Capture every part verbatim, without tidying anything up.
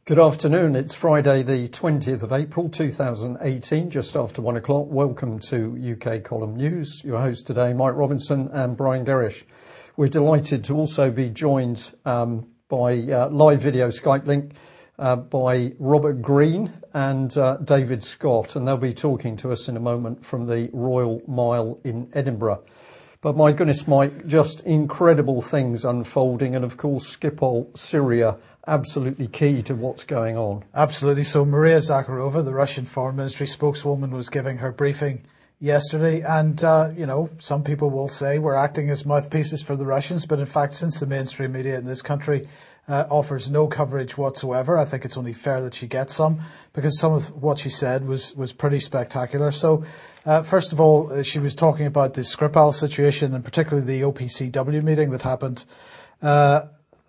Good afternoon. It's Friday the twentieth of April two thousand eighteen, just after one o'clock. Welcome to U K Column News. Your host today, Mike Robinson and Brian Gerrish. We're delighted to also be joined um, by uh, live video Skype link uh, by Robert Green and uh, David Scott, and they'll be talking to us in a moment from the Royal Mile in Edinburgh. But my goodness, Mike, just incredible things unfolding, and of course Skripal, Syria, absolutely key to what's going on. Absolutely. So Maria Zakharova, the Russian Foreign Ministry spokeswoman, was giving her briefing yesterday, and uh, you know, some people will say we're acting as mouthpieces for the Russians, but in fact, since the mainstream media in this country uh, offers no coverage whatsoever, I think it's only fair that she gets some, because some of what she said was was pretty spectacular. So uh, first of all, uh, she was talking about the Skripal situation, and particularly the O P C W meeting that happened. Uh,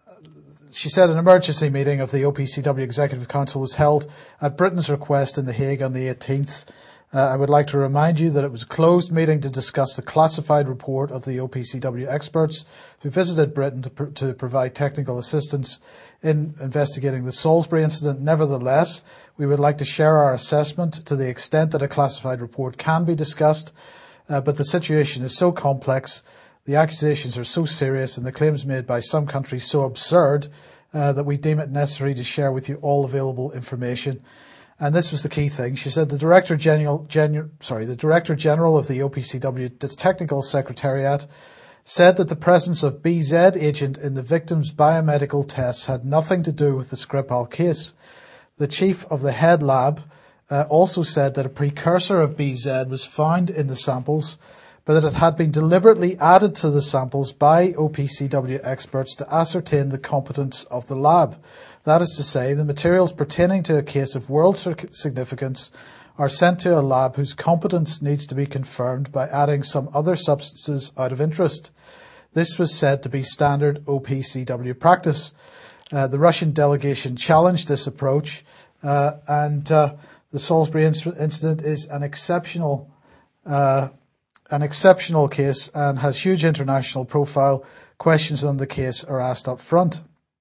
She said an emergency meeting of the O P C W Executive Council was held at Britain's request in The Hague on the eighteenth. Uh, I would like to remind you that it was a closed meeting to discuss the classified report of the O P C W experts who visited Britain to, pr- to provide technical assistance in investigating the Salisbury incident. Nevertheless, we would like to share our assessment to the extent that a classified report can be discussed, uh, but the situation is so complex, the accusations are so serious, and the claims made by some countries so absurd uh, that we deem it necessary to share with you all available information. And this was the key thing. She said the Director General, Genu- sorry, the Director General of the O P C W Technical Secretariat said that the presence of B Z agent in the victim's biomedical tests had nothing to do with the Skripal case. The chief of the head lab uh, also said that a precursor of B Z was found in the samples, but that it had been deliberately added to the samples by O P C W experts to ascertain the competence of the lab. That is to say, the materials pertaining to a case of world significance are sent to a lab whose competence needs to be confirmed by adding some other substances out of interest. This was said to be standard O P C W practice. Uh, the Russian delegation challenged this approach, uh, and uh, the Salisbury inc- incident is an exceptional uh, an exceptional case and has huge international profile. Questions on the case are asked up front.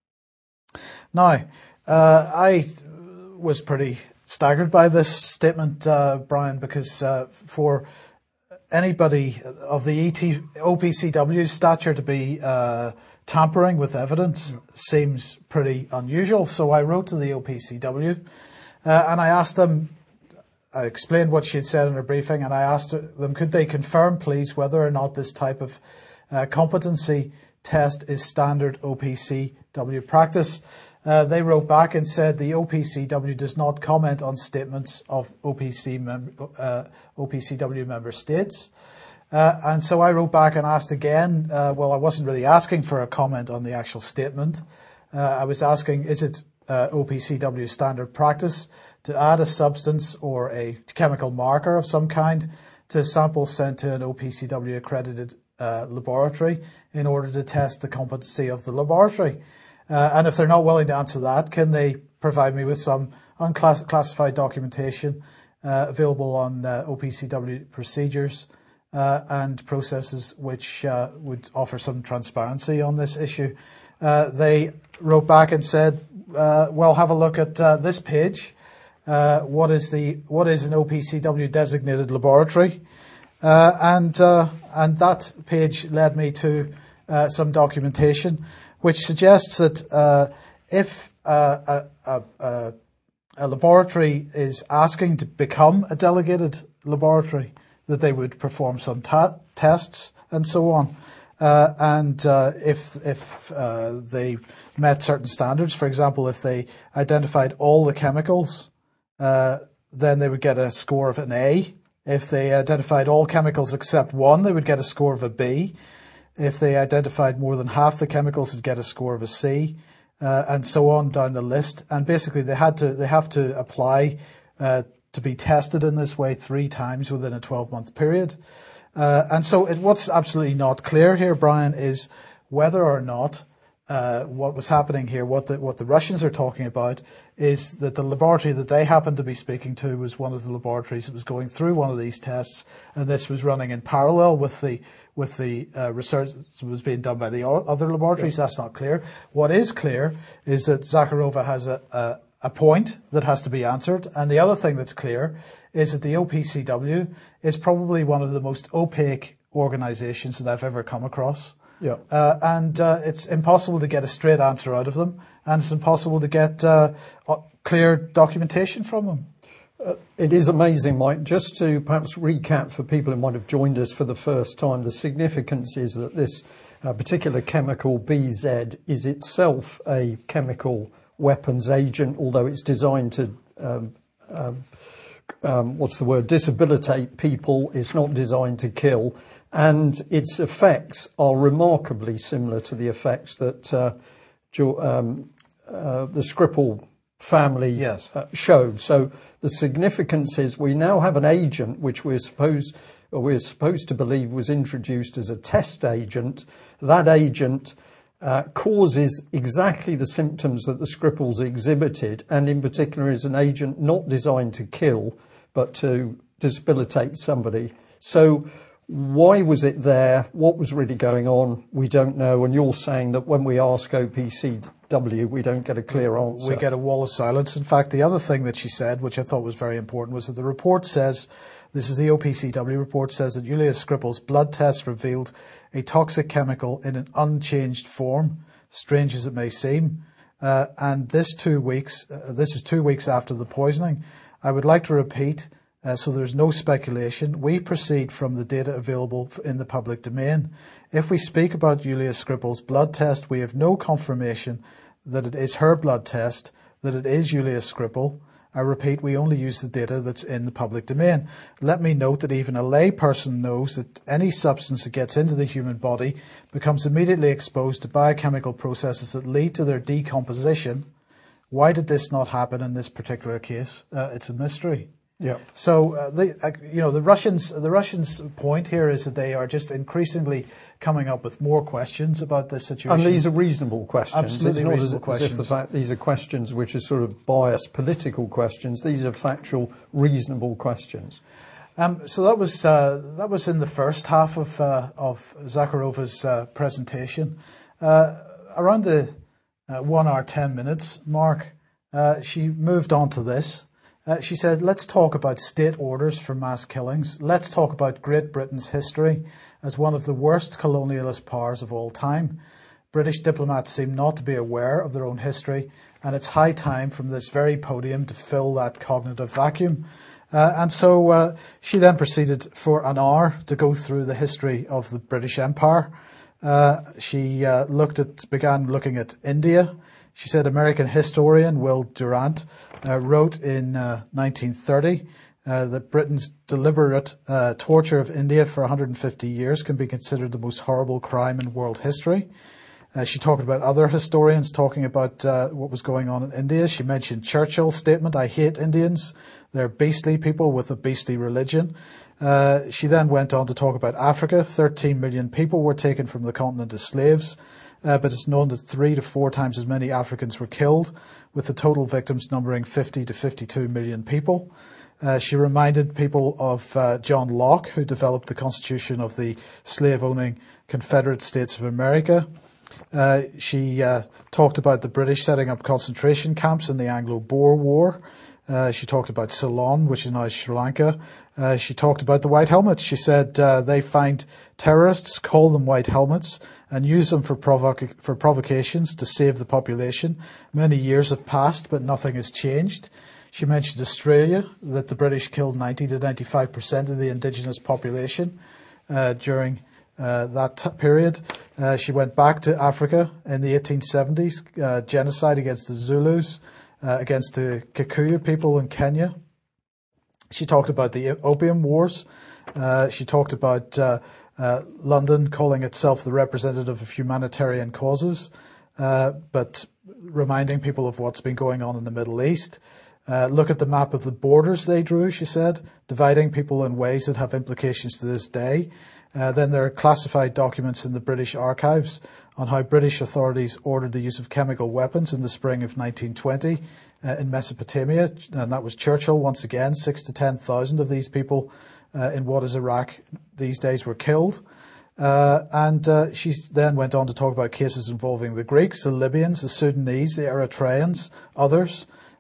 Now, uh, I was pretty staggered by this statement, uh, Brian, because uh, for anybody of the E T, O P C W's stature to be uh, tampering with evidence yeah. seems pretty unusual. So I wrote to the O P C W uh, and I asked them, I explained what she had said in her briefing, and I asked them, could they confirm, please, whether or not this type of uh, competency test is standard O P C W practice. Uh, they wrote back and said the O P C W does not comment on statements of O P C mem- uh, O P C W member states. Uh, and so I wrote back and asked again, uh, well, I wasn't really asking for a comment on the actual statement. Uh, I was asking, is it uh, O P C W standard practice to add a substance or a chemical marker of some kind to samples sent to an O P C W accredited uh, laboratory in order to test the competency of the laboratory? Uh, and if they're not willing to answer that, can they provide me with some unclassified documentation uh, available on uh, O P C W procedures uh, and processes which uh, would offer some transparency on this issue? Uh, they wrote back and said, uh, well, have a look at uh, this page. Uh, what is the what is an O P C W designated laboratory? Uh, and uh, and that page led me to uh, some documentation which suggests that uh, if uh, a, a, a laboratory is asking to become a delegated laboratory, that they would perform some ta- tests and so on. Uh, and uh, if if uh, they met certain standards, for example, if they identified all the chemicals, uh, then they would get a score of an A. If they identified all chemicals except one, they would get a score of a B. If they identified more than half the chemicals, they'd get a score of a C, uh, and so on down the list. And basically, they had to they have to apply uh, to be tested in this way three times within a twelve-month period. Uh, and so, it, what's absolutely not clear here, Brian, is whether or not uh, what was happening here, what the what the Russians are talking about, is that the laboratory that they happened to be speaking to was one of the laboratories that was going through one of these tests, and this was running in parallel with the with the uh, research that was being done by the other laboratories. Yeah. That's not clear. What is clear is that Zakharova has a, a a point that has to be answered. And the other thing that's clear is that the O P C W is probably one of the most opaque organisations that I've ever come across. Yeah. Uh, and uh, it's impossible to get a straight answer out of them, and it's impossible to get uh, clear documentation from them. Uh, it is amazing, Mike. Just to perhaps recap for people who might have joined us for the first time, the significance is that this uh, particular chemical B Z is itself a chemical weapons agent, although it's designed to, um, um, um, what's the word, disabilitate people. It's not designed to kill. And its effects are remarkably similar to the effects that uh, um, uh, the Skripal family yes. uh, showed. So the significance is we now have an agent which we're supposed, or we're supposed to believe was introduced as a test agent. That agent uh, causes exactly the symptoms that the Skripals exhibited, and in particular is an agent not designed to kill, but to disabilitate somebody. So why was it there? What was really going on? We don't know. And you're saying that when we ask O P C W, we don't get a clear answer. We get a wall of silence. In fact, the other thing that she said, which I thought was very important, was that the report says, this is the O P C W report, says that Yulia Skripal's blood test revealed a toxic chemical in an unchanged form, strange as it may seem. Uh, and this two weeks, uh, this is two weeks after the poisoning. I would like to repeat, Uh, so there's no speculation. We proceed from the data available in the public domain. If we speak about Yulia Skripal's blood test, we have no confirmation that it is her blood test, that it is Yulia Skripal. I repeat, we only use the data that's in the public domain. Let me note that even a lay person knows that any substance that gets into the human body becomes immediately exposed to biochemical processes that lead to their decomposition. Why did this not happen in this particular case? Uh, it's a mystery. Yeah. So, uh, the, uh, you know, the Russians, the Russians' point here is that they are just increasingly coming up with more questions about this situation. And these are reasonable questions. Absolutely it's not reasonable as, questions. as if the fact these are questions which are sort of biased political questions. These are factual, reasonable questions. Um, so that was uh, that was in the first half of uh, of Zakharova's uh, presentation. Uh, around the uh, one hour ten minutes mark, uh, she moved on to this. Uh, she said, let's talk about state orders for mass killings. Let's talk about Great Britain's history as one of the worst colonialist powers of all time. British diplomats seem not to be aware of their own history, and it's high time from this very podium to fill that cognitive vacuum. Uh, and so uh, she then proceeded for an hour to go through the history of the British Empire. Uh, she uh, looked at, began looking at India. She said American historian Will Durant uh, wrote in uh, nineteen thirty uh, that Britain's deliberate uh, torture of India for one hundred fifty years can be considered the most horrible crime in world history. Uh, she talked about other historians talking about uh, what was going on in India. She mentioned Churchill's statement, I hate Indians. They're beastly people with a beastly religion. Uh, she then went on to talk about Africa. thirteen million people were taken from the continent as slaves. Uh, but it's known that three to four times as many Africans were killed, with the total victims numbering fifty to fifty-two million people. Uh, she reminded people of uh, John Locke, who developed the Constitution of the slave-owning Confederate States of America. Uh, she uh, talked about the British setting up concentration camps in the Anglo-Boer War. Uh, she talked about Ceylon, which is now Sri Lanka. Uh, she talked about the White Helmets. She said uh, they find terrorists, call them White Helmets, and use them for, provoc- for provocations to save the population. Many years have passed, but nothing has changed. She mentioned Australia, that the British killed ninety to ninety-five percent of the indigenous population uh, during uh, that t- period. Uh, she went back to Africa in the eighteen seventies, uh, genocide against the Zulus, uh, against the Kikuyu people in Kenya. She talked about the Opium Wars. Uh, she talked about uh, uh, London calling itself the representative of humanitarian causes, uh, but reminding people of what's been going on in the Middle East. Uh, look at the map of the borders they drew, she said, dividing people in ways that have implications to this day. Uh, then there are classified documents in the British archives on how British authorities ordered the use of chemical weapons in the spring of nineteen twenty uh, in Mesopotamia, and that was Churchill once again. Six to ten thousand of these people uh, in what is Iraq these days were killed. Uh, and uh, she then went on to talk about cases involving the Greeks, the Libyans, the Sudanese, the Eritreans, others.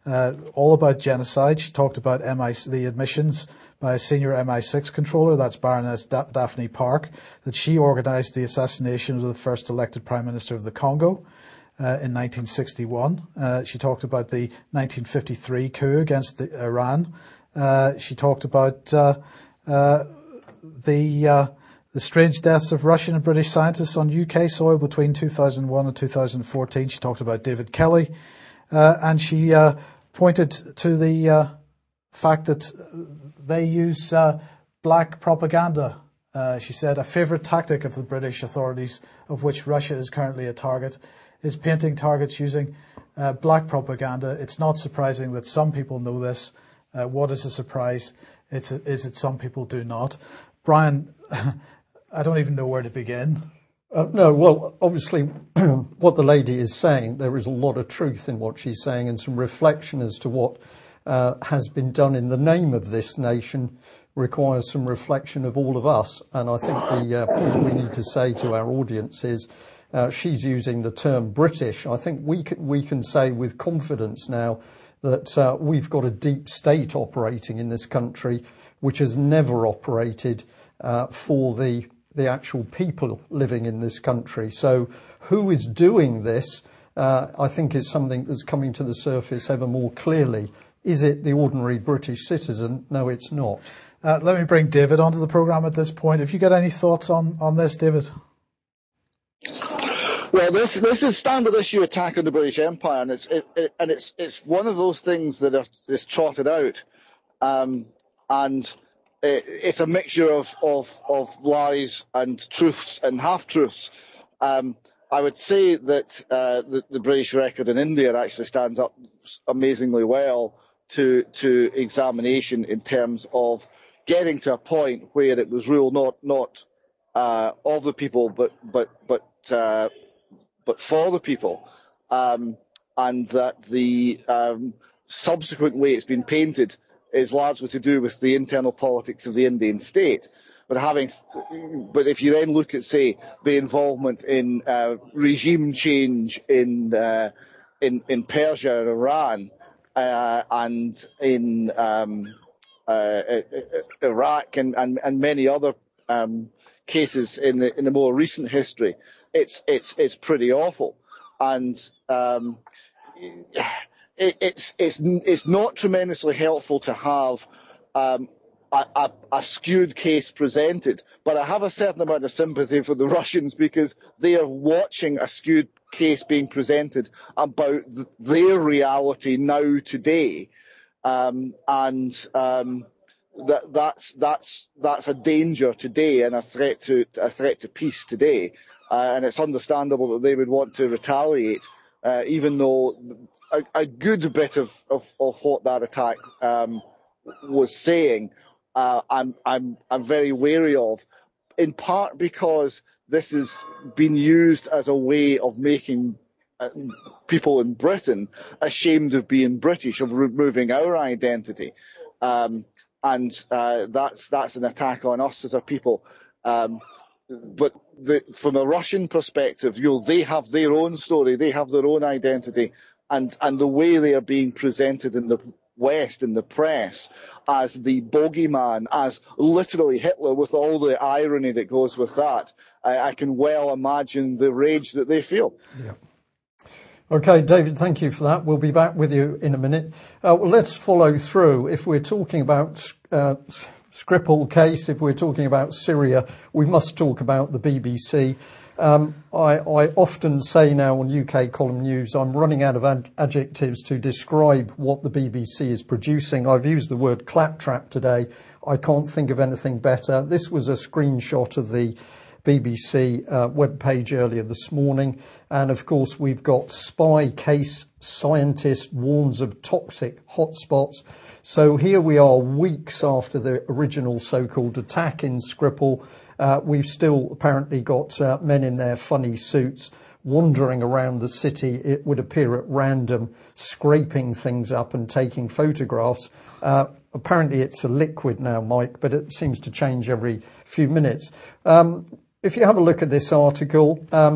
uh, all about genocide. She talked about M I, the admissions by a senior M I six controller, that's Baroness da- Daphne Park, that she organised the assassination of the first elected Prime Minister of the Congo uh, in nineteen sixty-one. Uh, she talked about the nineteen fifty-three coup against the, Iran. Uh, she talked about uh, uh, the uh, the strange deaths of Russian and British scientists on U K soil between two thousand one and two thousand fourteen. She talked about David Kelly, uh, and she uh, pointed to the uh, fact that they use uh, black propaganda. Uh, she said a favourite tactic of the British authorities, of which Russia is currently a target, is painting targets using uh, black propaganda. It's not surprising that some people know this. Uh, what is a surprise? It's a, is it some people do not. Brian, I don't even know where to begin. Uh, no, well, obviously, what the lady is saying, there is a lot of truth in what she's saying and some reflection as to what uh, has been done in the name of this nation requires some reflection of all of us. And I think the uh, point we need to say to our audience is uh, she's using the term British. I think we can, we can say with confidence now that uh, we've got a deep state operating in this country which has never operated uh, for the the actual people living in this country. So who is doing this, uh, I think is something that's coming to the surface ever more clearly. Is it the ordinary British citizen? No, it's not. Uh, let me bring David onto the programme at this point. Have you got any thoughts on, on this, David? Well, this this is standard issue attack on the British Empire, and it's it, it, and it's it's one of those things that are, is trotted out, um, and it, it's a mixture of, of of lies and truths and half truths. Um, I would say that uh, the, the British record in India actually stands up amazingly well to to examination in terms of getting to a point where it was ruled not not uh, of the people, but but but uh, but for the people, um, and that the um, subsequent way it's been painted is largely to do with the internal politics of the Indian state. But having, but if you then look at, say, the involvement in uh, regime change in uh, in in Persia and Iran, uh, and in um, uh, Iraq and, and and many other um, cases in the in the more recent history, it's it's it's pretty awful, and um, it, it's it's it's not tremendously helpful to have um, a, a, a skewed case presented. But I have a certain amount of sympathy for the Russians because they are watching a skewed case being presented about th- their reality now today, um, and um, that that's that's that's a danger today and a threat to a threat to peace today. Uh, and it's understandable that they would want to retaliate, uh, even though a, a good bit of, of, of what that attack um, was saying, uh, I'm I'm I'm very wary of, in part because this has been used as a way of making uh, people in Britain ashamed of being British, of removing our identity, um, and uh, that's that's an attack on us as a people. Um, But the, from a Russian perspective, you know, they have their own story, they have their own identity, and, and the way they are being presented in the West, in the press, as the bogeyman, as literally Hitler, with all the irony that goes with that, I, I can well imagine the rage that they feel. Yeah. Okay, David, thank you for that. We'll be back with you in a minute. Uh, well, let's follow through. If we're talking about uh, Skripal case, if we're talking about Syria, we must talk about the B B C. Um, I, I often say now on U K Column News, I'm running out of ad- adjectives to describe what the B B C is producing. I've used the word claptrap today. I can't think of anything better. This was a screenshot of the B B C uh, webpage earlier this morning. And of course, we've got spy case scientist warns of toxic hotspots. So here we are weeks after the original so-called attack in Skripal. Uh, we've still apparently got uh, men in their funny suits wandering around the city, it would appear at random, scraping things up and taking photographs. Uh, apparently it's a liquid now, Mike, but it seems to change every few minutes. Um, if you have a look at this article, um,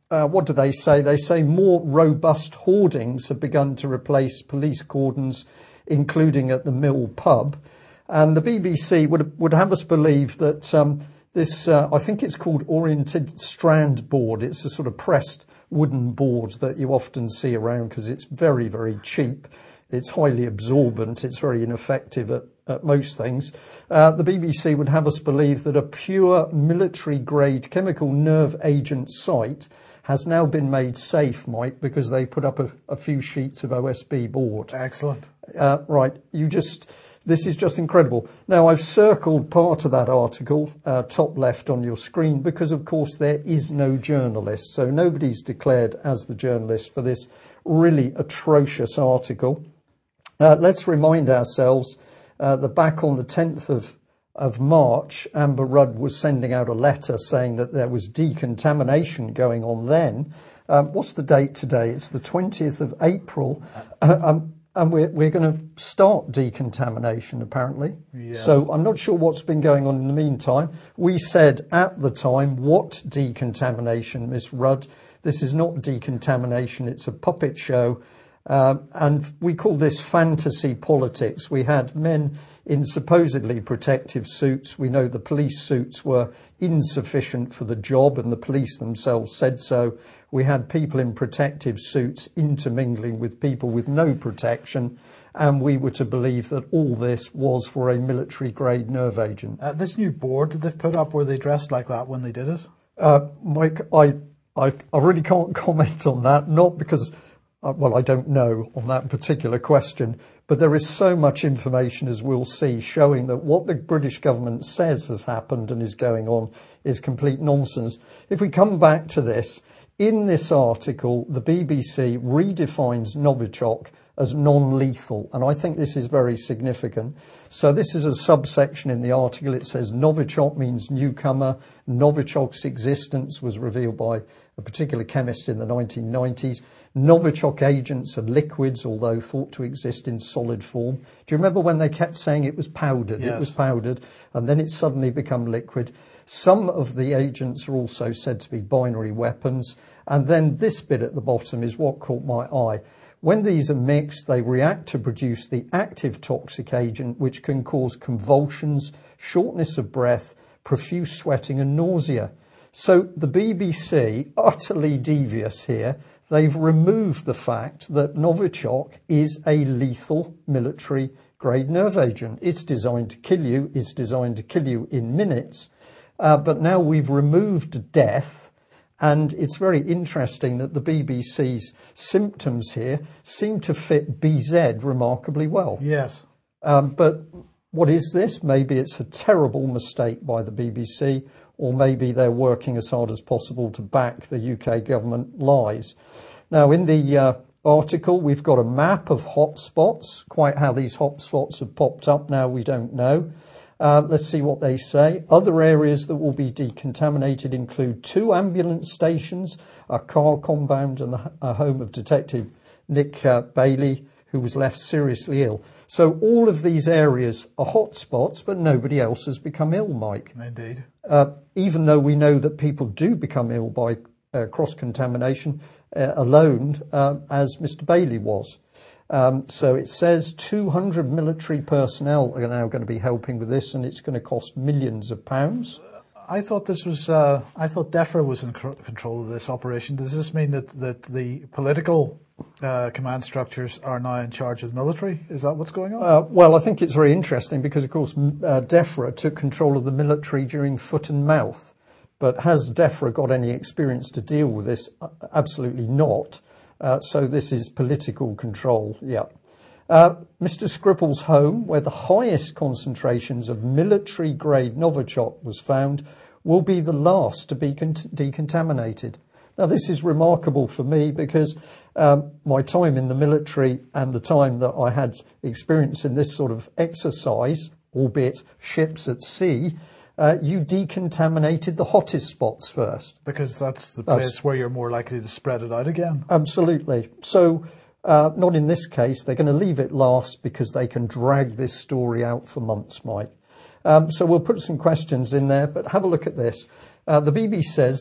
uh, what do they say? They say more robust hoardings have begun to replace police cordons, including at the Mill pub. And the B B C would would have us believe that um, this, uh, I think it's called oriented strand board. It's a sort of pressed wooden board that you often see around because it's very, very cheap. It's highly absorbent. It's very ineffective at, at most things. Uh, the B B C would have us believe that a pure military-grade chemical nerve agent site has now been made safe, Mike, because they put up a, a few sheets of O S B board. Excellent. Uh, right, you just... This is just incredible. Now, I've circled part of that article, uh, top left on your screen, because, of course, there is no journalist. So nobody's declared as the journalist for this really atrocious article. Uh, let's remind ourselves uh, that back on the tenth of, of March, Amber Rudd was sending out a letter saying that there was decontamination going on then. Um, what's the date today? It's the twentieth of April. Uh, um, And we're, we're going to start decontamination, apparently. Yes. So I'm not sure what's been going on in the meantime. We said at the time, what decontamination, Miss Rudd? This is not decontamination. It's a puppet show. Um, and we call this fantasy politics. We had men in supposedly protective suits. We know the police suits were insufficient for the job, and the police themselves said so. We had people in protective suits intermingling with people with no protection, and we were to believe that all this was for a military-grade nerve agent. Uh, this new board that they've put up, were they dressed like that when they did it? Uh, Mike, I, I, I really can't comment on that, not because... Uh, well, I don't know on that particular question, but there is so much information, as we'll see, showing that what the British government says has happened and is going on is complete nonsense. If we come back to this, in this article, the B B C redefines Novichok as non-lethal, and I think this is very significant. So this is a subsection in the article. It says Novichok means newcomer. Novichok's existence was revealed by a particular chemist in the nineteen nineties. Novichok agents are liquids, although thought to exist in solid form. Do you remember when they kept saying it was powdered? Yes. It was powdered, and then it suddenly become liquid. Some of the agents are also said to be binary weapons. And then this bit at the bottom is what caught my eye. When these are mixed, they react to produce the active toxic agent, which can cause convulsions, shortness of breath, profuse sweating and nausea. So the B B C, utterly devious here, they've removed the fact that Novichok is a lethal military-grade nerve agent. It's designed to kill you. It's designed to kill you in minutes. Uh, but now we've removed death. And it's very interesting that the B B C's symptoms here seem to fit B Z remarkably well. Yes. Um, but what is this? Maybe it's a terrible mistake by the B B C, or maybe they're working as hard as possible to back the U K government lies. Now, in the uh, article, we've got a map of hotspots. Quite how these hotspots have popped up now, we don't know. Uh, let's see what they say. Other areas that will be decontaminated include two ambulance stations, a car compound, and the, a home of Detective Nick uh, Bailey, who was left seriously ill. So all of these areas are hotspots, but nobody else has become ill, Mike. Indeed. Uh, even though we know that people do become ill by uh, cross-contamination uh, alone, uh, as Mister Bailey was. Um, so it says two hundred military personnel are now going to be helping with this, and it's going to cost millions of pounds. I thought this was. Uh, I thought DEFRA was in c- control of this operation. Does this mean that that the political uh, command structures are now in charge of the military? Is that what's going on? Uh, well, I think it's very interesting because, of course, uh, DEFRA took control of the military during Foot and Mouth. But has DEFRA got any experience to deal with this? Uh, absolutely not. Uh, so this is political control, yeah. Uh, Mister Skripal's home, where the highest concentrations of military-grade Novichok was found, will be the last to be con- decontaminated. Now, this is remarkable for me because um, my time in the military and the time that I had experience in this sort of exercise, albeit ships at sea, Uh, you decontaminated the hottest spots first. Because that's the place That's, where you're more likely to spread it out again. Absolutely. So, uh, not in this case. They're going to leave it last because they can drag this story out for months, Mike. Um, so we'll put some questions in there, but have a look at this. Uh, the B B C says,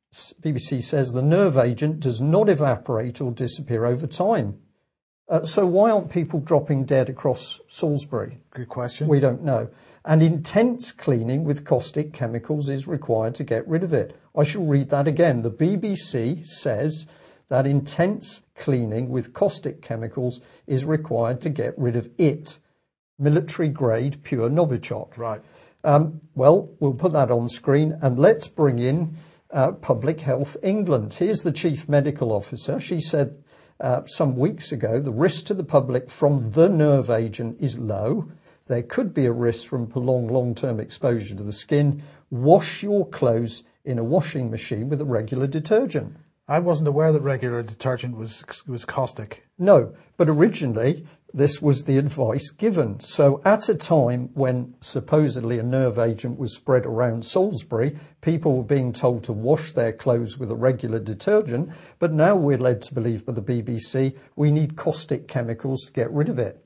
B B C says the nerve agent does not evaporate or disappear over time. Uh, so why aren't people dropping dead across Salisbury? Good question. We don't know. And intense cleaning with caustic chemicals is required to get rid of it. I shall read that again. The B B C says that intense cleaning with caustic chemicals is required to get rid of it. Military grade pure Novichok. Right. Um, well, we'll put that on screen and let's bring in uh, Public Health England. Here's the Chief Medical Officer. She said Uh, some weeks ago, the risk to the public from the nerve agent is low. There could be a risk from prolonged long-term exposure to the skin. Wash your clothes in a washing machine with a regular detergent. I wasn't aware that regular detergent was was caustic. No, but originally this was the advice given. So at a time when supposedly a nerve agent was spread around Salisbury, people were being told to wash their clothes with a regular detergent, but now we're led to believe by the B B C we need caustic chemicals to get rid of it.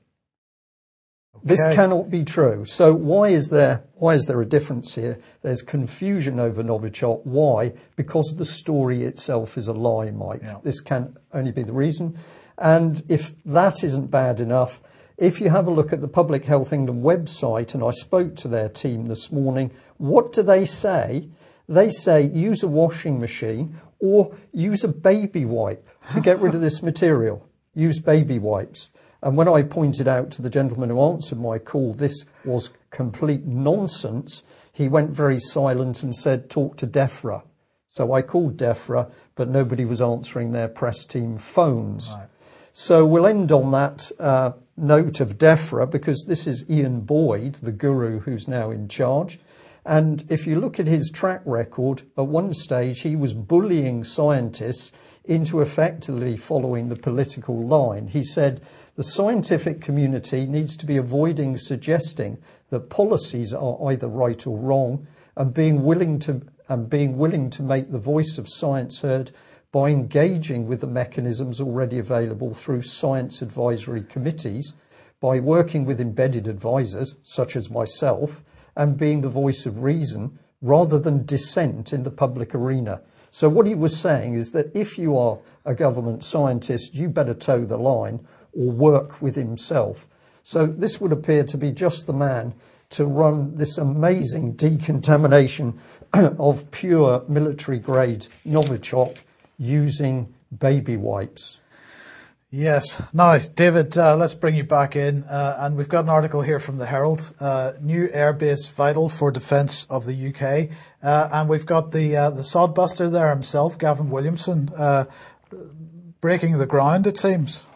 Okay. This cannot be true. So why is there why is there a difference here? There's confusion over Novichok. Why? Because the story itself is a lie, Mike. Yeah. This can only be the reason. And if that isn't bad enough, if you have a look at the Public Health England website, and I spoke to their team this morning, what do they say? They say use a washing machine or use a baby wipe to get rid of this material. Use baby wipes. And when I pointed out to the gentleman who answered my call, this was complete nonsense, he went very silent and said, talk to DEFRA. So I called DEFRA, but nobody was answering their press team phones. Right. So we'll end on that uh, note of DEFRA, because this is Ian Boyd, the guru who's now in charge. And if you look at his track record, at one stage he was bullying scientists into effectively following the political line. He said the scientific community needs to be avoiding suggesting that policies are either right or wrong, and being willing to and being willing to make the voice of science heard by engaging with the mechanisms already available through science advisory committees, by working with embedded advisors such as myself, and being the voice of reason rather than dissent in the public arena. So what he was saying is that if you are a government scientist, you better toe the line or work with himself. So this would appear to be just the man to run this amazing decontamination of pure military grade Novichok using baby wipes. Yes. Now, David, uh, let's bring you back in. Uh, and we've got an article here from the Herald. Uh, new airbase vital for defence of the U K. Uh, and we've got the uh, the sodbuster there himself, Gavin Williamson, uh, breaking the ground, it seems.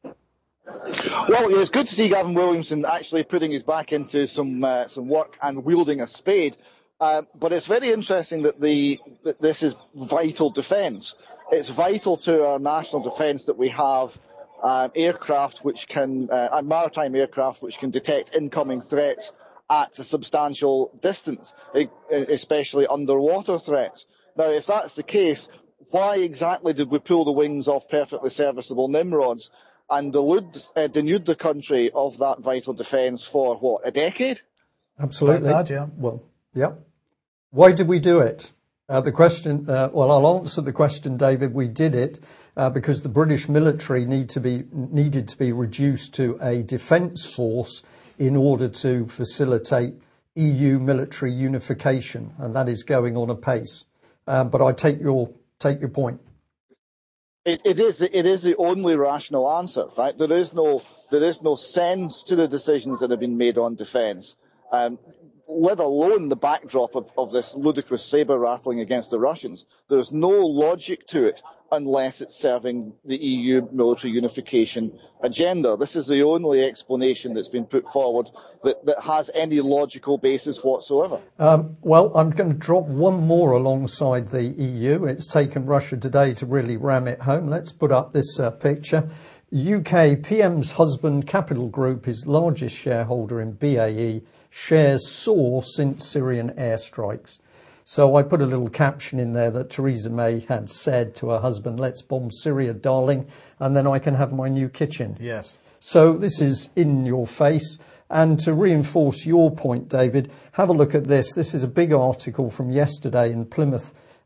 Well, yeah, it's good to see Gavin Williamson actually putting his back into some uh, some work and wielding a spade. Uh, but it's very interesting that the that this is vital defence. It's vital to our national defence that we have um, aircraft which can, uh, and maritime aircraft which can detect incoming threats at a substantial distance, especially underwater threats. Now, if that's the case, why exactly did we pull the wings off perfectly serviceable Nimrods and delude, uh, denude the country of that vital defence for, what, a decade? Absolutely. Like that, yeah. Well, yeah. Why did we do it? Uh, the question, uh, well, I'll answer the question, David. We did it uh, because the British military need to be needed to be reduced to a defence force in order to facilitate E U military unification, and that is going on apace. Um, but I take your take your point. It, it is it is the only rational answer, right? There is no there is no sense to the decisions that have been made on defence. Um, let alone the backdrop of, of this ludicrous sabre rattling against the Russians. There's no logic to it unless it's serving the E U military unification agenda. This is the only explanation that's been put forward that, that has any logical basis whatsoever. Um, well, I'm going to drop one more alongside the E U. It's taken Russia today to really ram it home. Let's put up this uh, picture. U K P M's husband, Capital Group, his largest shareholder in B A E, shares soar since Syrian airstrikes. So I put a little caption in there that Theresa May had said to her husband, let's bomb Syria, darling, and then I can have my new kitchen. Yes. So this is in your face. And to reinforce your point, David, have a look at this. This is a big article from yesterday in Plymouth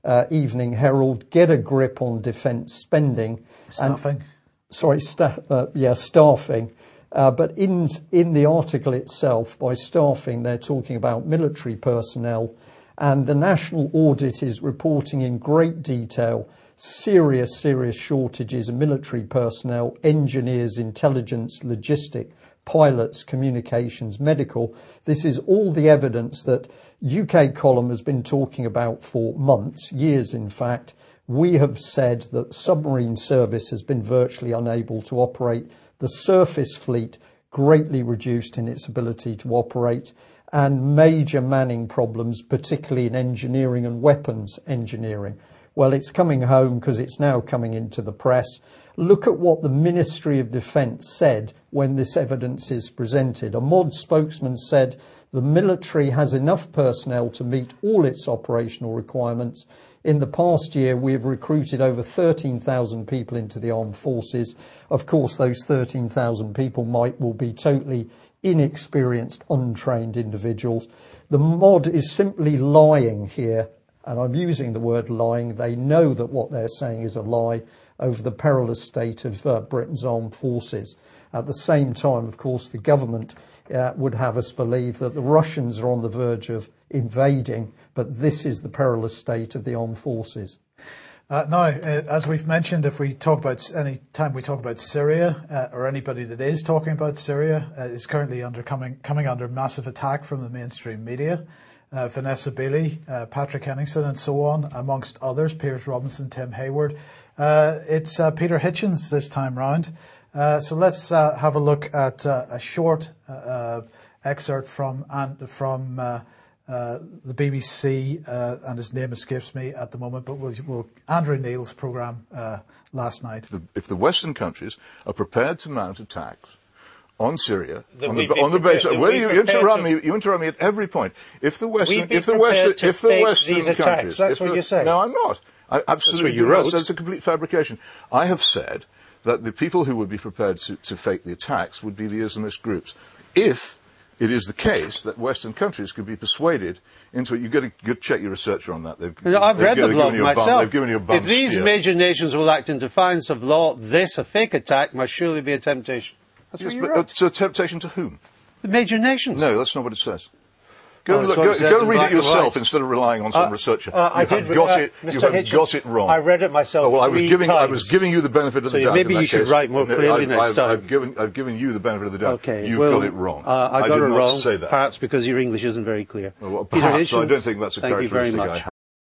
uh, Evening Herald, get a grip on defence spending. Staffing. And, sorry, sta- uh, yeah, staffing. Uh, but in in the article itself, by staffing, they're talking about military personnel, and the National Audit is reporting in great detail serious, serious shortages of military personnel, engineers, intelligence, logistic, pilots, communications, medical. This is all the evidence that U K Column has been talking about for months, years in fact. We have said that submarine service has been virtually unable to operate. The surface fleet greatly reduced in its ability to operate, and major manning problems, particularly in engineering and weapons engineering. Well, it's coming home because it's now coming into the press. Look at what the Ministry of Defence said when this evidence is presented. A M O D spokesman said the military has enough personnel to meet all its operational requirements. In the past year, we have recruited over thirteen thousand people into the armed forces. Of course, those thirteen thousand people might will be totally inexperienced, untrained individuals. The M O D is simply lying here, and I'm using the word lying. They know that what they're saying is a lie over the perilous state of uh, Britain's armed forces. At the same time, of course, the government uh, would have us believe that the Russians are on the verge of invading, but this is the perilous state of the armed forces. Uh, now, uh, as we've mentioned, if we talk about any time we talk about Syria, uh, or anybody that is talking about Syria, uh, is currently under coming coming under massive attack from the mainstream media. Uh, Vanessa Bailey, uh, Patrick Henningsen, and so on, amongst others, Piers Robinson, Tim Hayward. Uh, it's uh, Peter Hitchens this time round. Uh, so let's uh, have a look at uh, a short uh, excerpt from and from uh, uh, the B B C, uh, and his name escapes me at the moment, but we'll, we'll Andrew Neil's programme uh, last night. The, if the Western countries are prepared to mount attacks on Syria, on the, on the basis, well, you interrupt me. You interrupt me at every point. If the Western, if the Western, if the Western countries, that's what the, you're saying. No, I'm not. I absolutely that's what you wrote. That's a complete fabrication. I have said that the people who would be prepared to, to fake the attacks would be the Islamist groups. If it is the case that Western countries could be persuaded into it, you've got to, you've got to check your researcher on that. They've, I've they've, read they've the blog myself. They've given you a bum if these steer. major nations will act in defiance of law, this, a fake attack, must surely be a temptation. That's Yes, what you but wrote. it's a temptation to whom? The major nations. No, that's not what it says. Go, Oh, and look, that's what go, it says go in and read black it and yourself white. instead of relying on some Uh, researcher. uh, I you did have re- got uh, it. You Mister have Hitchens, got it wrong. I read it myself Oh, well, I was three giving I times. was giving you the benefit of So the doubt. maybe in that you should case. write more No, clearly I've, next I've, time. I've given I've given you the benefit of the doubt. Okay, You've well, got it wrong. Uh, I, I got did it not wrong, say that. perhaps because your English isn't very clear. Well, Peter perhaps, Hitchens, I don't think that's a thank you very characteristic I much. have.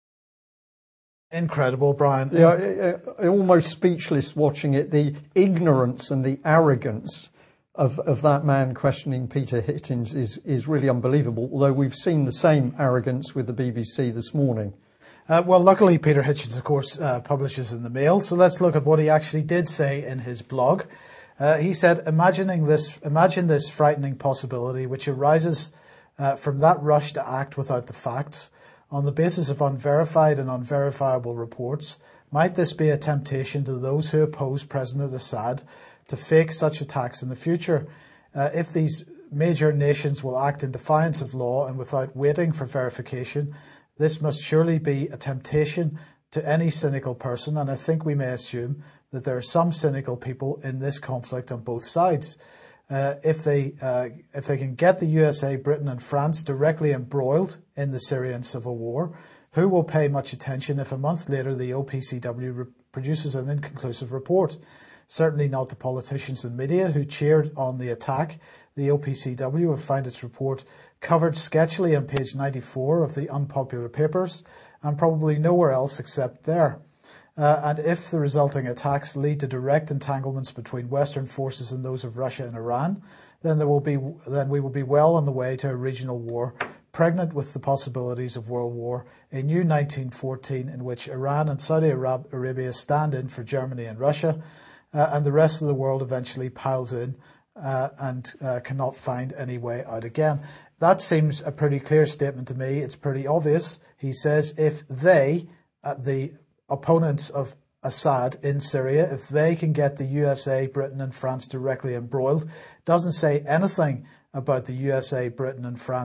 Incredible, Brian. Yeah, I- I- almost speechless watching it. The ignorance and the arrogance of, of that man questioning Peter Hitchens is, is really unbelievable, although we've seen the same arrogance with the B B C this morning. Uh, well, luckily, Peter Hitchens, of course, uh, publishes in the Mail. So let's look at what he actually did say in his blog. Uh, he said, imagining this, imagine this frightening possibility which arises uh, from that rush to act without the facts, on the basis of unverified and unverifiable reports. Might this be a temptation to those who oppose President Assad to fake such attacks in the future? Uh, if these major nations will act in defiance of law and without waiting for verification, this must surely be a temptation to any cynical person, and I think we may assume that there are some cynical people in this conflict on both sides. Uh, if they uh, if they can get the U S A, Britain and France directly embroiled in the Syrian civil war, who will pay much attention if a month later the O P C W re- produces an inconclusive report? Certainly not the politicians and media who cheered on the attack. The O P C W have found its report covered sketchily on page ninety-four of the unpopular papers, and probably nowhere else except there. Uh, and if the resulting attacks lead to direct entanglements between Western forces and those of Russia and Iran, then there will be then we will be well on the way to a regional war, pregnant with the possibilities of world war, a new nineteen fourteen in which Iran and Saudi Arabia stand in for Germany and Russia, uh, and the rest of the world eventually piles in uh, and uh, cannot find any way out again. That seems a pretty clear statement to me. It's pretty obvious. He says if they, uh, the opponents of Assad in Syria, if they can get the U S A, Britain and France directly embroiled, doesn't say anything about the U S A, Britain and France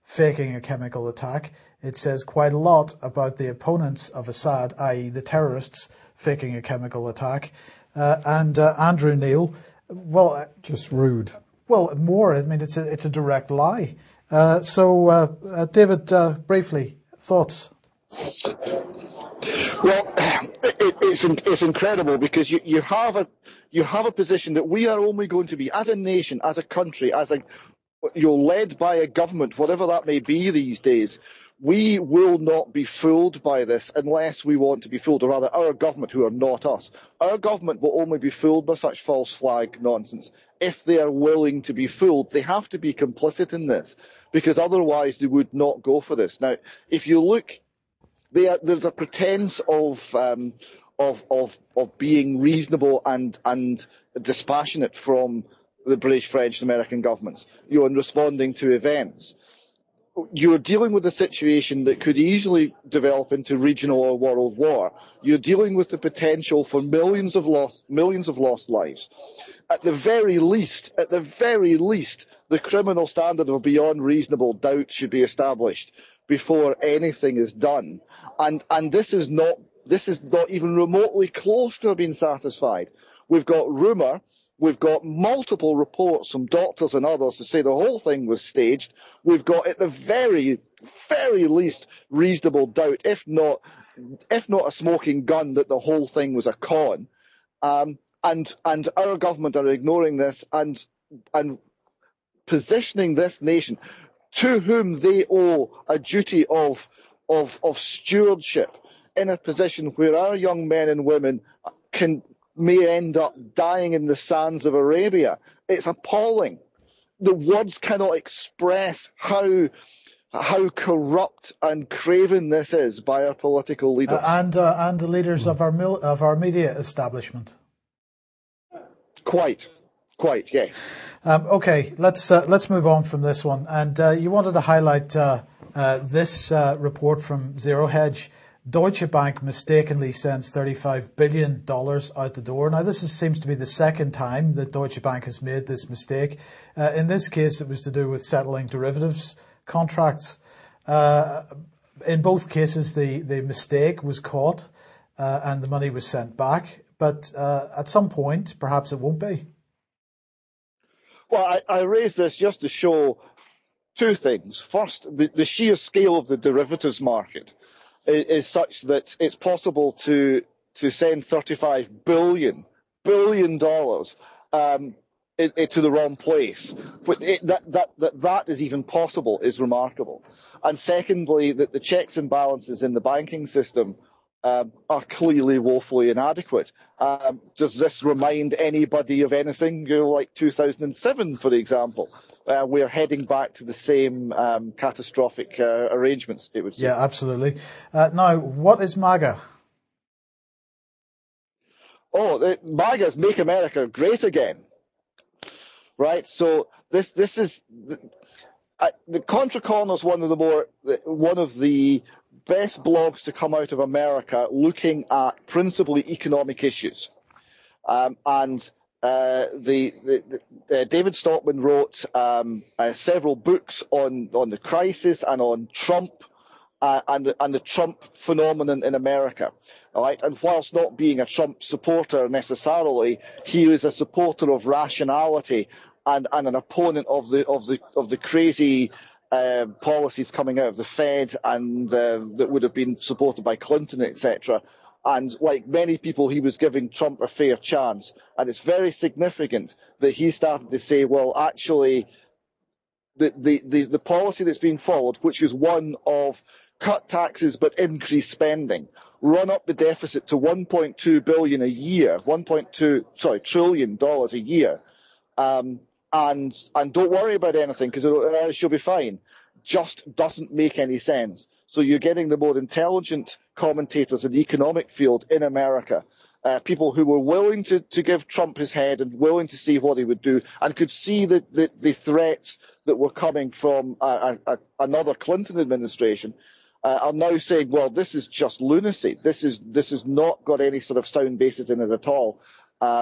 faking a chemical attack. It says quite a lot about the opponents of Assad, that is the terrorists, faking a chemical attack. Uh, and uh, Andrew Neil, well... Just rude. Well, more. I mean, it's a, it's a direct lie. Uh, so, uh, uh, David, uh, briefly, thoughts? Well, it, it's it's incredible because you, you have a you have a position that we are only going to be, as a nation, as a country, as a you're led by a government, whatever that may be these days. We will not be fooled by this unless we want to be fooled, or rather our government, who are not us. Our government will only be fooled by such false flag nonsense if they are willing to be fooled. They have to be complicit in this, because otherwise they would not go for this. Now, if you look, they are, there's a pretense of, um, of of of being reasonable and and dispassionate from the British, French, and American governments, you know, in responding to events. You're dealing with a situation that could easily develop into regional or world war. You're dealing with the potential for millions of lost, millions of lost lives. At the very least, at the very least, the criminal standard of beyond reasonable doubt should be established before anything is done. And and this is not this is not even remotely close to being satisfied. We've got rumour. We've got multiple reports from doctors and others to say the whole thing was staged. We've got, at the very, very least, reasonable doubt, if not, if not a smoking gun, that the whole thing was a con. Um, and and our government are ignoring this and and positioning this nation, to whom they owe a duty of of of stewardship, in a position where our young men and women can. may end up dying in the sands of Arabia. It's appalling. The words cannot express how how corrupt and craven this is by our political leaders uh, and uh, and the leaders of our mil- of our media establishment. Quite, quite, yes. Um, okay, let's uh, let's move on from this one. And uh, you wanted to highlight uh, uh, this uh, report from Zero Hedge. Deutsche Bank mistakenly sends thirty-five billion dollars out the door. Now, this is, seems to be the second time that Deutsche Bank has made this mistake. Uh, in this case, it was to do with settling derivatives contracts. Uh, in both cases, the, the mistake was caught uh, and the money was sent back. But uh, at some point, perhaps it won't be. Well, I, I raised this just to show two things. First, the, the sheer scale of the derivatives market is such that it's possible to to send thirty-five billion billion dollars um, it, it to the wrong place. But it, that that that that is even possible is remarkable. And secondly, that the checks and balances in the banking system um, are clearly woefully inadequate. Um, does this remind anybody of anything, you know, like two thousand seven, for example? Uh, we're heading back to the same um, catastrophic uh, arrangements, it would seem. Yeah, absolutely. Uh, now, what is MAGA? Oh, the, MAGA is Make America Great Again, right? So this this is the, uh, the Contra Corner is one of the more one of the best blogs to come out of America, looking at principally economic issues, um, and. Uh, the, the, the uh, David Stockman wrote um, uh, several books on, on the crisis and on Trump uh, and, the, and the Trump phenomenon in America. All right? And whilst not being a Trump supporter necessarily, he is a supporter of rationality and, and an opponent of the of the of the crazy uh, policies coming out of the Fed and uh, that would have been supported by Clinton, et cetera. And like many people, he was giving Trump a fair chance. And it's very significant that he started to say, well, actually, the, the, the, the policy that's being followed, which is one of cut taxes but increase spending, run up the deficit to one point two billion a year, one point two, sorry, trillion dollars a year, um, and and don't worry about anything because uh, she'll be fine, just doesn't make any sense. So you're getting the more intelligent commentators in the economic field in America, uh, people who were willing to, to give Trump his head and willing to see what he would do and could see the, the, the threats that were coming from a, a, another Clinton administration, uh, are now saying, well, this is just lunacy. This is this has not got any sort of sound basis in it at all. Um,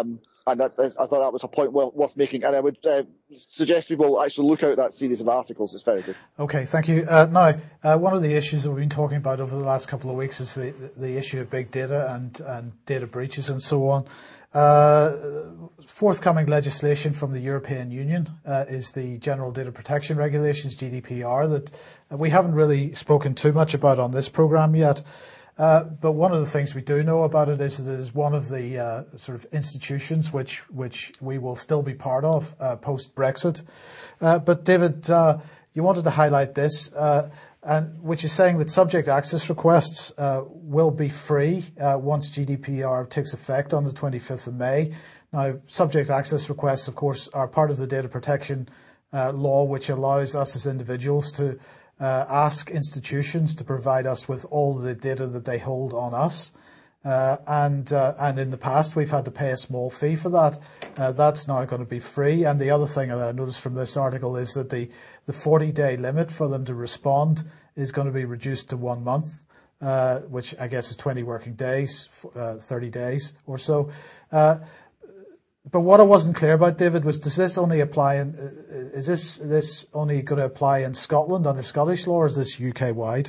and that, I thought that was a point well worth making. And I would uh, suggest people actually look out that series of articles. It's very good. Okay, thank you. Uh, now, uh, one of the issues that we've been talking about over the last couple of weeks is the the issue of big data and, and data breaches and so on. Uh, forthcoming legislation from the European Union uh, is the General Data Protection Regulations, G D P R, that we haven't really spoken too much about on this programme yet. Uh, but one of the things we do know about it is that it is one of the uh, sort of institutions which which we will still be part of uh, post-Brexit. Uh, but David, uh, you wanted to highlight this, uh, and which is saying that subject access requests uh, will be free uh, once G D P R takes effect on the twenty-fifth of May. Now, subject access requests, of course, are part of the data protection uh, law, which allows us as individuals to uh, ask institutions to provide us with all the data that they hold on us. Uh, and uh, and in the past, we've had to pay a small fee for that. Uh, that's now going to be free. And the other thing that I noticed from this article is that the the forty-day limit for them to respond is going to be reduced to one month, uh, which I guess is twenty working days, uh, thirty days or so. Uh, but what I wasn't clear about, David, was does this only apply in, uh, is this this only going to apply in Scotland under Scottish law, or is this U K wide?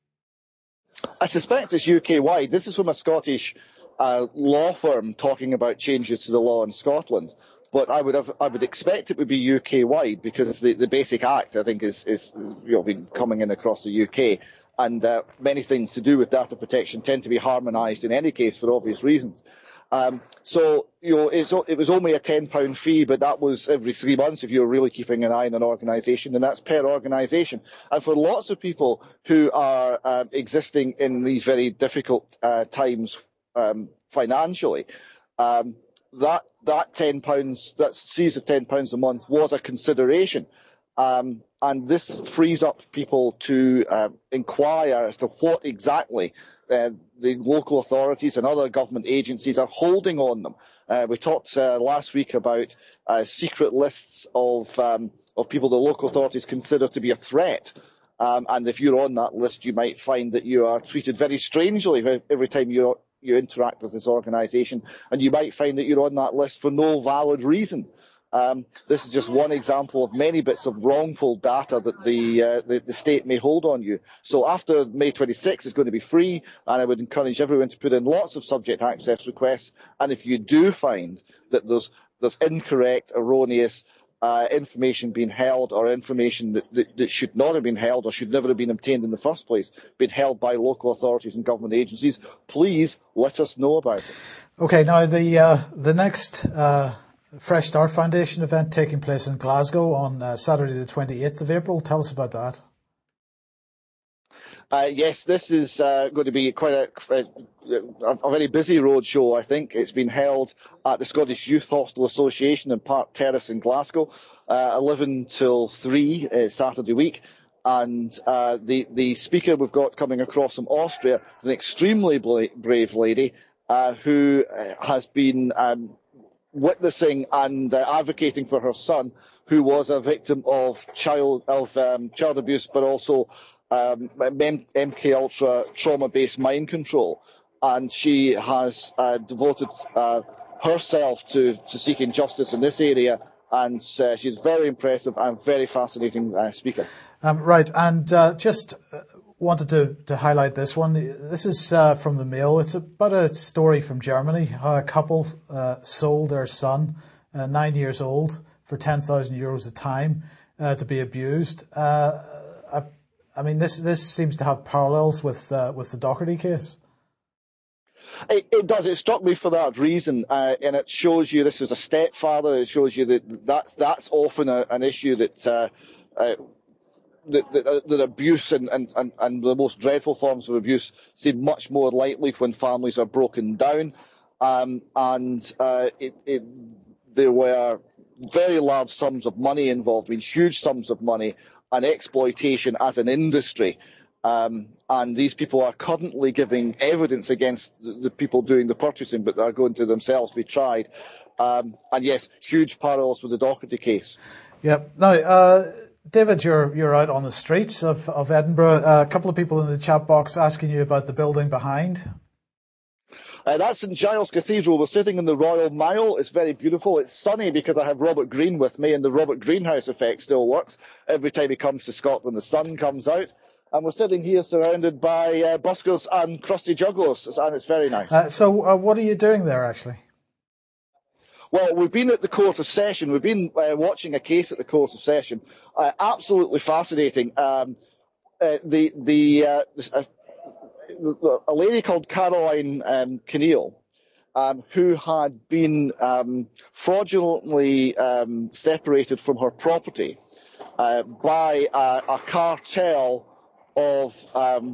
I suspect it's U K wide. This is from a Scottish uh, law firm talking about changes to the law in Scotland. But I would have, I would expect it would be U K wide, because the, the Basic Act, I think, is, is you know, been coming in across the U K, and uh, many things to do with data protection tend to be harmonised in any case for obvious reasons. Um, so you know, it's, it was only a ten pound fee, but that was every three months if you were really keeping an eye on an organisation, and that's per organisation. And for lots of people who are uh, existing in these very difficult uh, times um, financially, um, that that ten pounds, that series of ten pounds a month was a consideration. Um, and this frees up people to uh, inquire as to what exactly uh, the local authorities and other government agencies are holding on them. Uh, we talked uh, last week about uh, secret lists of um, of people the local authorities consider to be a threat. Um, and if you're on that list, you might find that you are treated very strangely every time you you interact with this organisation, and you might find that you're on that list for no valid reason. Um, this is just one example of many bits of wrongful data that the, uh, the the state may hold on you. So after May twenty-sixth, it's going to be free, and I would encourage everyone to put in lots of subject access requests. And if you do find that there's there's incorrect, erroneous uh, information being held, or information that, that, that should not have been held or should never have been obtained in the first place, being held by local authorities and government agencies, please let us know about it. Okay, now the uh, the next uh, Fresh Start Foundation event taking place in Glasgow on uh, Saturday the twenty-eighth of April. Tell us about that. Uh, yes, this is uh, going to be quite a, a, a very busy roadshow, I think. It's been held at the Scottish Youth Hostel Association in Park Terrace in Glasgow, uh, eleven till three uh, Saturday week. And uh, the, the speaker we've got coming across from Austria is an extremely bla- brave lady uh, who uh, has been um, witnessing and uh, advocating for her son, who was a victim of child, of, um, child abuse, but also Um, M K Ultra trauma-based mind control, and she has uh, devoted uh, herself to, to seeking justice in this area, and uh, she's very impressive and very fascinating uh, speaker. Um, right, and uh, just uh, wanted to, to highlight this one. This is uh, from the Mail. It's about a story from Germany, how a couple uh, sold their son, uh, nine years old, for ten thousand euros a time uh, to be abused. Uh, a, I mean, this this seems to have parallels with uh, with the Doherty case. It, it does. It struck me for that reason, uh, and it shows you this was a stepfather. It shows you that that's that's often a, an issue that, uh, uh, that, that that abuse and, and, and, and the most dreadful forms of abuse seem much more likely when families are broken down, um, and uh, it, it there were very large sums of money involved. I mean, huge sums of money. And exploitation as an industry. Um, and these people are currently giving evidence against the people doing the purchasing, but are going to themselves be tried. Um, and yes, huge parallels with the Doherty case. Yeah. Now, uh, David, you're you're out on the streets of, of Edinburgh. Uh, a couple of people in the chat box asking you about the building behind. Uh, that's St Giles Cathedral. We're sitting in the Royal Mile. It's very beautiful. It's sunny because I have Robert Greene with me, and the Robert Greenhouse effect still works. Every time he comes to Scotland, the sun comes out. And we're sitting here surrounded by uh, buskers and crusty jugglers, and it's very nice. Uh, so uh, what are you doing there, actually? Well, we've been at the Court of Session. We've been uh, watching a case at the Court of Session. Uh, absolutely fascinating. Um, uh, the the uh, uh, a lady called Caroline um, Kinneal, um, who had been um, fraudulently um, separated from her property uh, by a, a cartel of um,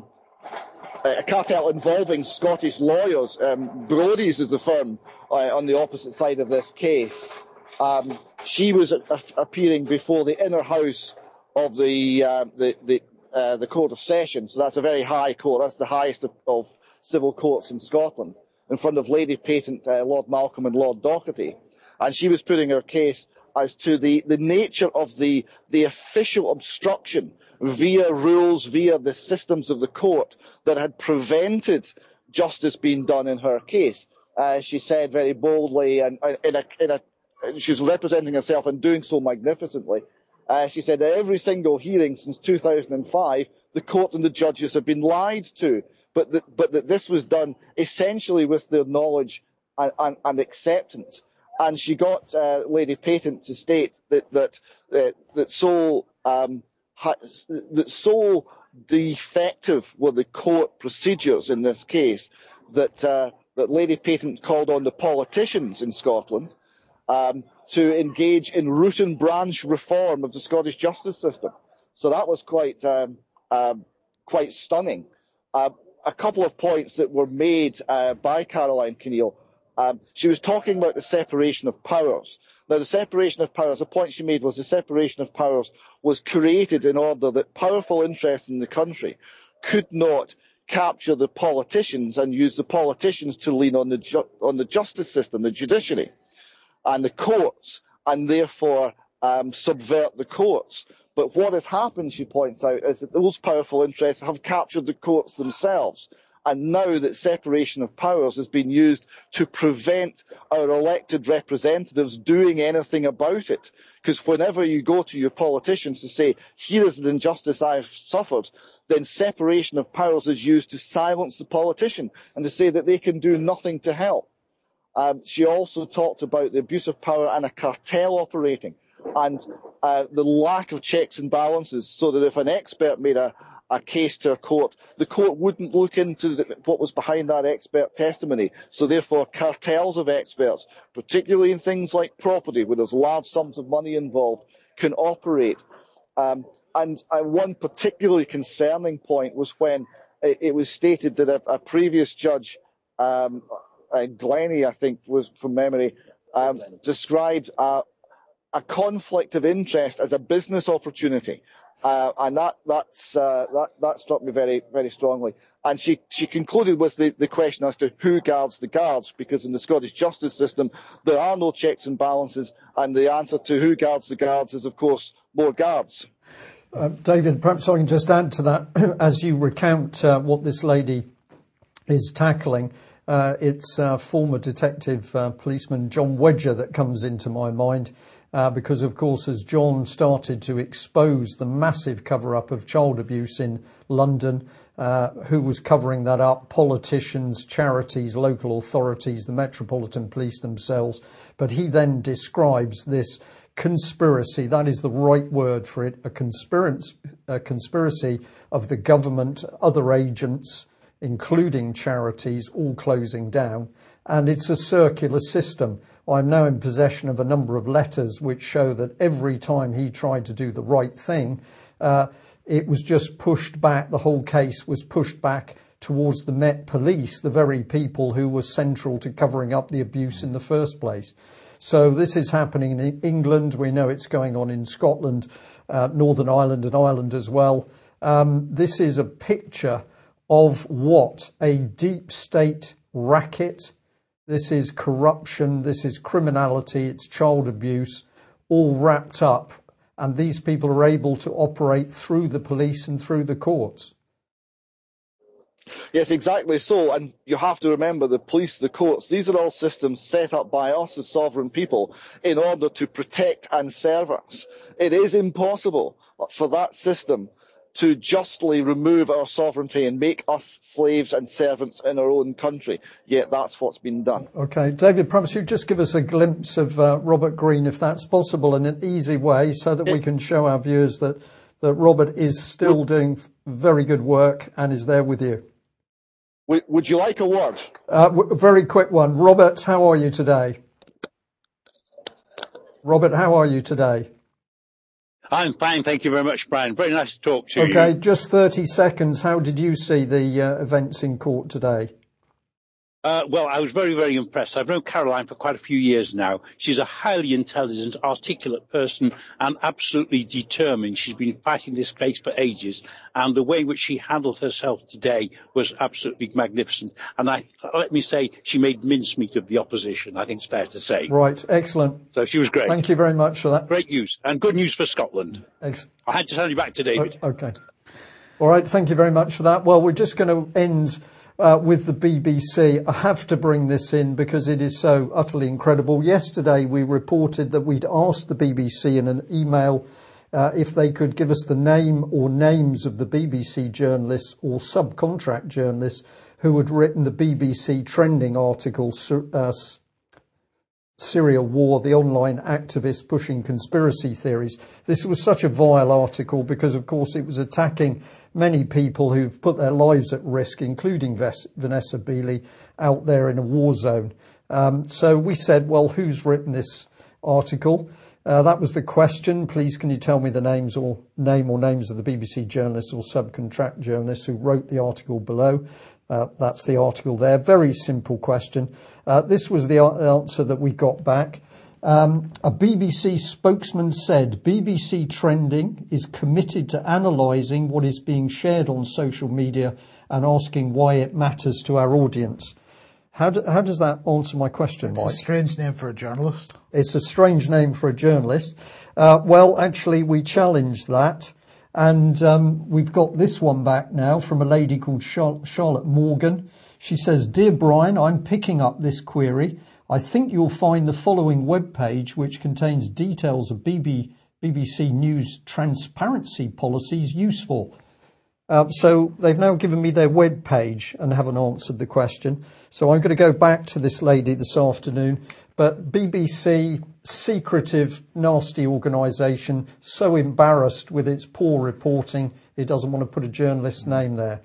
a cartel involving Scottish lawyers. Um, Brodie's is the firm uh, on the opposite side of this case. Um, she was a, a, appearing before the inner house of the uh, the the, uh, the Court of Session. So that's a very high court. That's the highest of, of civil courts in Scotland, in front of Lady Patent, uh, Lord Malcolm and Lord Docherty. And she was putting her case as to the, the nature of the, the official obstruction via rules, via the systems of the court that had prevented justice being done in her case. Uh, she said very boldly, and in a, in a, she was representing herself and doing so magnificently. Uh, she said that every single hearing since two thousand five, the court and the judges have been lied to, but that, but that this was done essentially with their knowledge and, and, and acceptance. And she got uh, Lady Patent to state that that uh, that so um, ha- that so defective were the court procedures in this case that uh, that Lady Patent called on the politicians in Scotland um, to engage in root and branch reform of the Scottish justice system. So that was quite um, um, quite stunning. Uh, a couple of points that were made uh, by Caroline Kinneal. Um, she was talking about the separation of powers. Now, the separation of powers, the point she made was the separation of powers was created in order that powerful interests in the country could not capture the politicians and use the politicians to lean on the ju- on the justice system, the judiciary, and the courts, and therefore um, subvert the courts. But what has happened, she points out, is that those powerful interests have captured the courts themselves. And now that separation of powers has been used to prevent our elected representatives doing anything about it. Because whenever you go to your politicians to say, here is the injustice I've suffered, then separation of powers is used to silence the politician and to say that they can do nothing to help. Um, she also talked about the abuse of power and a cartel operating, and uh, the lack of checks and balances, so that if an expert made a a case to a court, the court wouldn't look into the, what was behind that expert testimony. So therefore, cartels of experts, particularly in things like property, where there's large sums of money involved, can operate. Um, and uh, one particularly concerning point was when it, it was stated that a, a previous judge, um, uh, Glennie, I think, was from memory, um, described a, a conflict of interest as a business opportunity. Uh, and that that's uh, that that struck me very very strongly. And she she concluded with the, the question as to who guards the guards, because in the Scottish justice system there are no checks and balances, and the answer to who guards the guards is, of course, more guards. Uh, David, perhaps I can just add to that as you recount uh, what this lady is tackling. Uh, it's uh, former detective uh, policeman John Wedger that comes into my mind. Uh, because, of course, as John started to expose the massive cover-up of child abuse in London, uh, who was covering that up? Politicians, charities, local authorities, the Metropolitan Police themselves. But he then describes this conspiracy, that is the right word for it, a conspiracy, a conspiracy of the government, other agents, including charities, all closing down. And it's a circular system. I'm now in possession of a number of letters which show that every time he tried to do the right thing, uh, it was just pushed back. The whole case was pushed back towards the Met Police, the very people who were central to covering up the abuse in the first place. So this is happening in England. We know it's going on in Scotland, uh, Northern Ireland and Ireland as well. Um, this is a picture of what a deep state racket. This is corruption, this is criminality, it's child abuse, all wrapped up. And these people are able to operate through the police and through the courts. Yes, exactly so. And you have to remember the police, the courts, these are all systems set up by us as sovereign people in order to protect and serve us. It is impossible for that system to justly remove our sovereignty and make us slaves and servants in our own country. Yet that's what's been done. Okay, David, perhaps you just give us a glimpse of uh, Robert Green, if that's possible, in an easy way, so that we can show our viewers that, that Robert is still doing very good work and is there with you. Would you like a word? Uh, w- very quick one. Robert, how are you today? Robert, how are you today? I'm fine, thank you very much, Brian. Very nice to talk to okay, you. Okay, just thirty seconds. How did you see the uh, events in court today? Uh, well, I was very, very impressed. I've known Caroline for quite a few years now. She's a highly intelligent, articulate person and absolutely determined. She's been fighting this case for ages. And the way in which she handled herself today was absolutely magnificent. And I, let me say, she made mincemeat of the opposition, I think it's fair to say. Right, excellent. So she was great. Thank you very much for that. Great news. And good news for Scotland. Ex- I had to turn you back to David. O- okay. All right, thank you very much for that. Well, we're just going to end Uh, with the B B C. I have to bring this in because it is so utterly incredible. Yesterday we reported that we'd asked the B B C in an email uh, if they could give us the name or names of the B B C journalists or subcontract journalists who had written the B B C trending article, uh, Syria War, the online activists pushing conspiracy theories. This was such a vile article because, of course, it was attacking many people who've put their lives at risk, including Ves- Vanessa Beeley, out there in a war zone. Um, so we said, well, who's written this article? Uh, that was the question. Please, can you tell me the names or name or names of the B B C journalists or subcontract journalists who wrote the article below? Uh, that's the article there. Very simple question. Uh, this was the answer that we got back. Um, a B B C spokesman said B B C Trending is committed to analysing what is being shared on social media and asking why it matters to our audience. How, do, how does that answer my question, it's Mike? It's a strange name for a journalist. It's a strange name for a journalist. Uh, well, actually, we challenged that. And um, we've got this one back now from a lady called Char- Charlotte Morgan. She says, Dear Brian, I'm picking up this query. I think you'll find the following webpage, which contains details of B B, B B C News transparency policies, useful. Uh, so they've now given me their web page and haven't answered the question. So I'm going to go back to this lady this afternoon. But B B C, secretive, nasty organisation, so embarrassed with its poor reporting, it doesn't want to put a journalist's name there.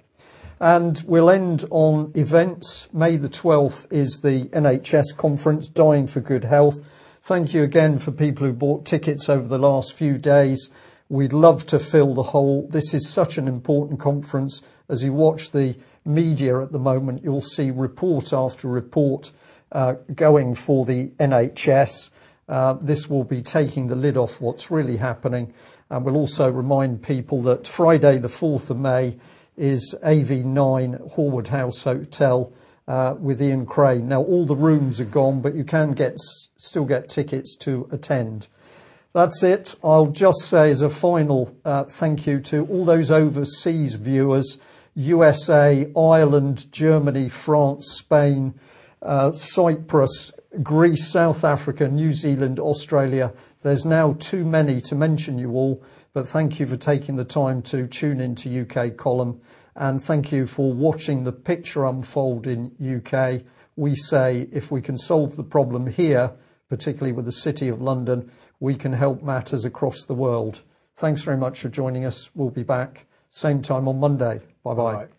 And we'll end on events. May the twelfth is the N H S conference, Dying for Good Health. Thank you again for people who bought tickets over the last few days. We'd love to fill the hole. This is such an important conference. As you watch the media at the moment, you'll see report after report uh, going for the N H S. Uh, this will be taking the lid off what's really happening. And we'll also remind people that Friday the fourth of May is A V nine Horwood House Hotel uh, with Ian Crane. Now, all the rooms are gone, but you can get still get tickets to attend. That's it. I'll just say as a final uh, thank you to all those overseas viewers, U S A, Ireland, Germany, France, Spain, uh, Cyprus, Greece, South Africa, New Zealand, Australia. There's now too many to mention you all, but thank you for taking the time to tune into U K Column, and thank you for watching the picture unfold in U K. We say if we can solve the problem here, particularly with the City of London, we can help matters across the world. Thanks very much for joining us. We'll be back same time on Monday. Bye-bye. Bye.